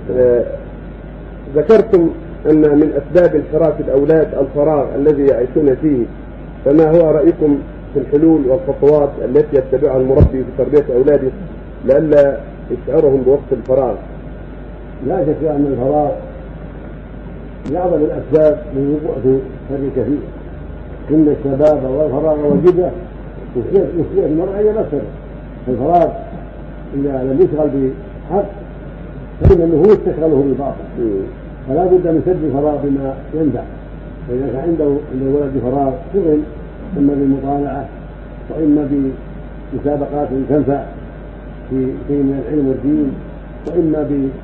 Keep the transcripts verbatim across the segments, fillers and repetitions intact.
آه، ذكرتم أن من أسباب انحراف الأولاد الفراغ الذي يعيشون فيه، فما هو رأيكم في الحلول والخطوات التي يتبعها المربي في تربية أولاده لئلا يشعرهم بوقت الفراغ؟ لا شك أن الفراغ من أعظم الأسباب للوقوع في شر كثير، إن الشباب والفراغ والجدة يفضي المرء إلى مفسدة. الفراغ إذا لم يشغل بحق فإن النفوس تشغله بالباطل، فلا بد من سد الفراغ بما ينفع. فإذا كان عنده عند الولد فراغ شغل إما بالمطالعة وإما بمسابقات تنفع في شيء من العلم والدين، وإما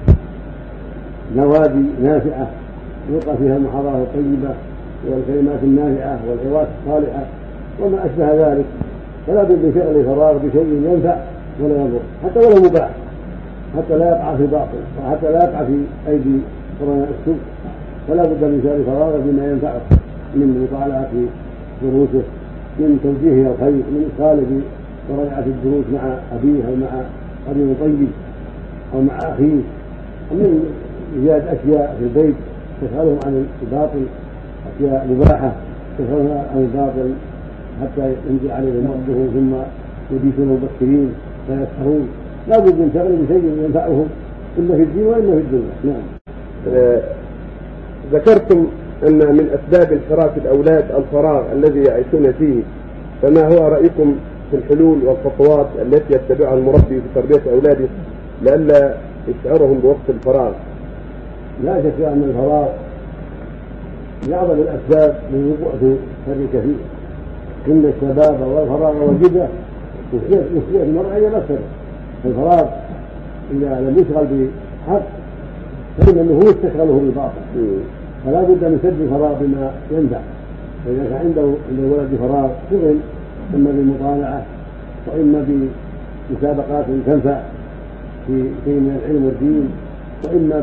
بنوادي نافعة يلقى فيها المحاضرات الطيبة والكلمات النافعة والعظات الصالحة وما أشبه ذلك، فلا بد من شغل الفراغ بشيء ينفع ولا يضر، حتى ولو مباح، حتى لا يقع في باطل وحتى لا يقع في أيدي قرناء السوء. فلا بد من شغل الفراغ بما ينفعه، من مطالعة دروسه، من توجيهه إلى الخير، من إدخاله بمراجعة الدروس مع أبيه أو مع قرين طيب أو مع أخيه، ومن إيجاد أشياء في البيت تشغلهم عن الباطل، أشياء مباحة تشغلهم عن الباطل حتى ينزل عليهم وقتهم ثم يبيتون مبكرين لا يسهرون. لا بد من شغل بشيء ينفعهم إما في الدين وإما في الدنيا. نعم. آه ذكرتم أن من أسباب انحراف الأولاد الفراغ الذي يعيشون فيه، فما هو رأيكم في الحلول والخطوات التي يتبعها المربي في تربية أولاده لئلا يشعرهم بوقت الفراغ؟ لا شك أن الفراغ من أعظم الأسباب للوقوع في شر كثير، إن الشباب والفراغ والجدة يفضي المرء إلى مفسدة. الفراغ إذا لم يشغل بحق فإن النفوس تشغله بالباطل، فلا بد من سد الفراغ بما ينفع. فإذا كان عنده عند الولد فراغ شغل إما بالمطالعة وإما بمسابقات تنفع في شيء من العلم والدين، وإما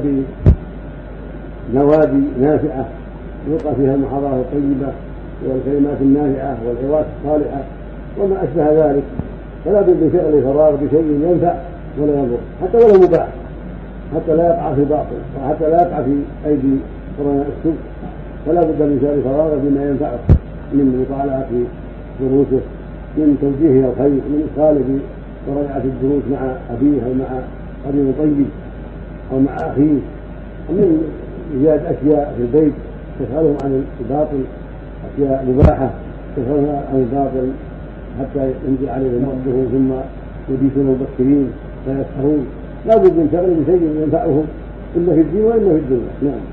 بنوادي نافعة يلقى فيها المحاضرات الطيبة والكلمات النافعة والعظات الصالحة وما أشبه ذلك، فلا بد من شغل الفراغ بشيء ينفع ولا يضر، حتى ولو مباح، حتى لا يقع في باطل وحتى لا يقع في أيدي قرناء السوء. فلا بد من شغل الفراغ بما ينفعه، من مطالعة دروسه، من توجيهه إلى الخير، من إدخاله بمراجعة الدروس مع أبيه أو مع قرين طيب أو مع أخيه، ومن إيجاد أشياء في البيت تشغلهم عن الباطل، أشياء مباحة تشغلهم عن الباطل حتى ينزل عليهم وقتهم ثم يبيتون مبكرين لا يسهرون. لا بد من شغل بشيء ينفعهم إما في الدين وإما في الدنيا. نعم.